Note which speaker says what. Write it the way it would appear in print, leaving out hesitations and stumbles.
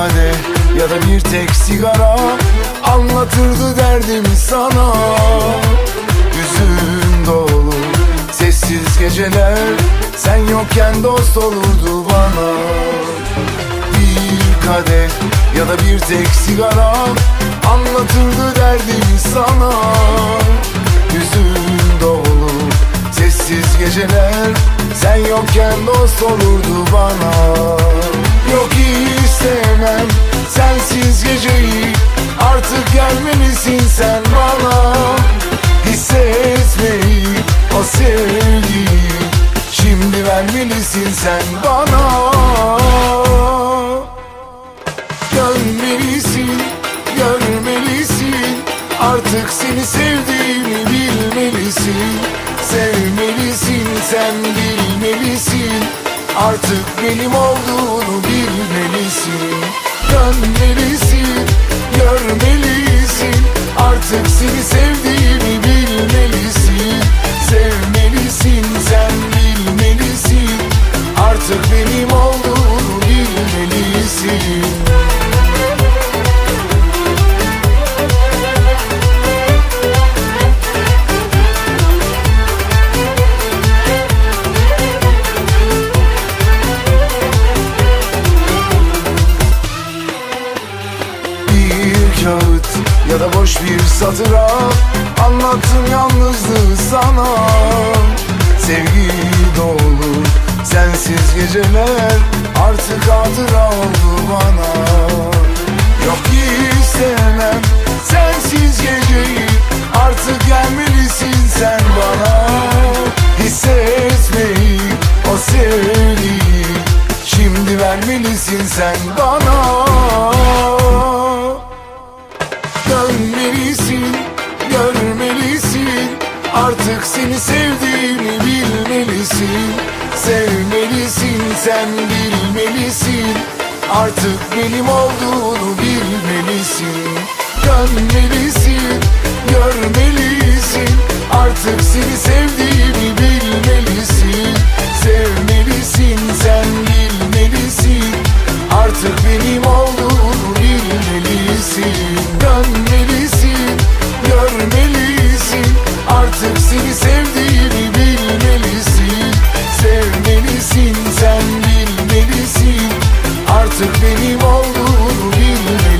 Speaker 1: kadeh ya da bir tek sigara anlatırdı derdimi sana. Hüzün dolu sessiz geceler, sen yokken dost olurdu bana. Bir kadeh ya da bir tek sigara anlatırdı derdimi sana. Hüzün dolu sessiz geceler, sen yokken dost olurdu bana. Yok istemem sensiz geceyi, artık gelmelisin sen bana. Hissetmeyi, o sevgiyi şimdi vermelisin sen bana. Dönmelisin, görmelisin, artık seni sevdiğimi bilmelisin. Sevmelisin, sen bilmelisin, artık benim olduğunu bilmelisin. Dönmelisin, görmelisin, artık seni sevdiğimi bilmelisin. Sevmelisin, sen bilmelisin, artık benim olduğunu bilmelisin. Kağıt ya da boş bir satıra anlattım yalnızlığı sana. Sevgi dolu sensiz geceler artık hatıra oldu bana. Yok istemem sensiz geceyi, artık gelmelisin sen bana. Hissetmeyi, o sevgiyi şimdi vermelisin sen bana. Dönmelisin, görmelisin, artık seni sevdiğimi bilmelisin. Sevmelisin, sen bilmelisin, artık benim olduğunu bilmelisin. Dönmelisin, görmelisin, artık seni sevdiğimi bilmelisin. Sevmelisin, sen bilmelisin, artık benim olduğunu bilmelisin. Dönmelisin, görmelisin, artık seni sevdiğimi bilmelisin. Sevmelisin, sen bilmelisin, artık benim olduğunu bilmelisin.